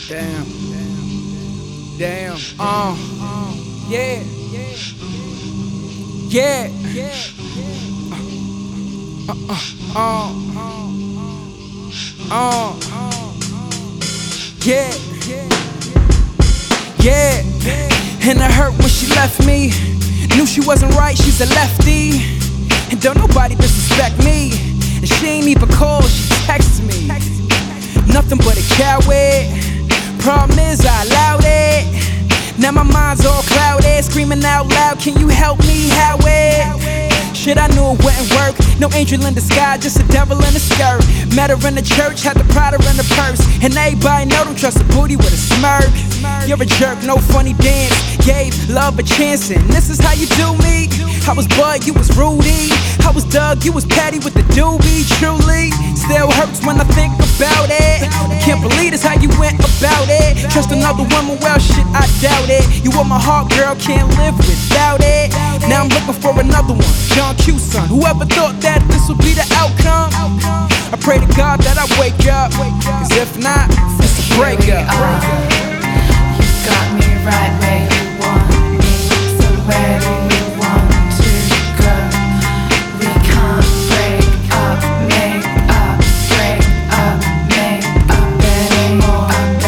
Damn. Damn. Yeah. Yeah. Yeah. Yeah. And I hurt when she left me. Knew she wasn't right, she's a lefty. And don't nobody disrespect me. And she ain't even call, she texts me. Nothing but a coward. Problem is I allowed it. Now my mind's all clouded, screaming out loud, can you help me, Howard? Shit, I knew it wouldn't work. No angel in the sky, just a devil in a skirt. Met her in the church, had the Prada in the purse. And everybody know don't trust a booty with a smirk. You're a jerk, no funny dance. Gave love a chance, and this is how you do me. I was Bud, you was Rudy. I was Doug, you was Patty with the doobie. Truly, still hurts when I think about it. I can't believe this how you went about it. Trust another woman, well shit, I doubt it. You want my heart, girl, can't live without it. Now I'm looking for another one, John Q son. Whoever thought that this would be the outcome? I pray to God that I wake up, cause if not, it's a breakup. You got me right where you want me. So where do you want to go? We can't break up, make up, break up, make up anymore,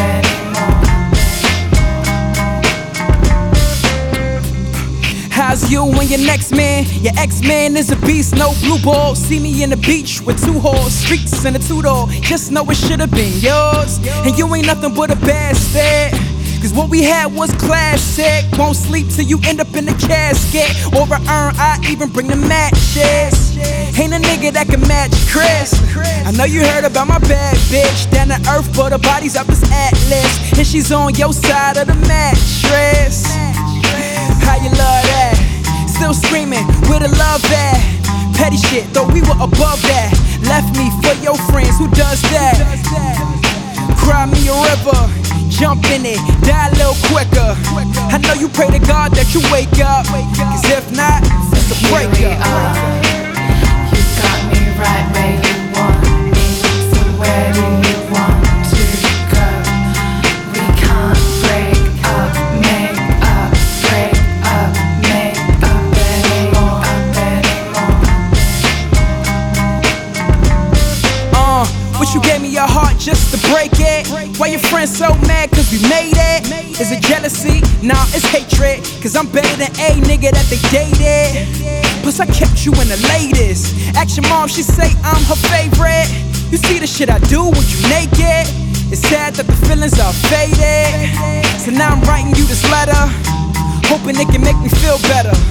How's you and your next man? Your ex-man is a beast, no blue ball. See me in the beach with 2 horse streets and a 2-door. Just know it should've been yours. And you ain't nothing but a bastard. Cause what we had was classic. Won't sleep till you end up in the casket. Or a urn, I even bring the matches. Ain't a nigga that can match Chris. I know you heard about my bad bitch. Down to earth, but her body's up this atlas. And she's on your side of the mattress. How you love that? Still screaming, where the love at? Petty shit, though we were above that. Left me for your friends, who does that? Cry me a river, jump in it, die a little quicker. I know you pray to God that you wake up, cause if not, it's a breakup. You got me right where you want me. So where do you want to go? We can't break up, make up, break up, make up anymore, But you gave me your heart just to break it. Why your friends so mad cause we made it? Is it jealousy? Nah, it's hatred. Cause I'm better than a nigga that they dated. Plus I kept you in the latest. Ask your mom, she say I'm her favorite. You see the shit I do when you naked. It's sad that the feelings are faded. So now I'm writing you this letter, hoping it can make me feel better.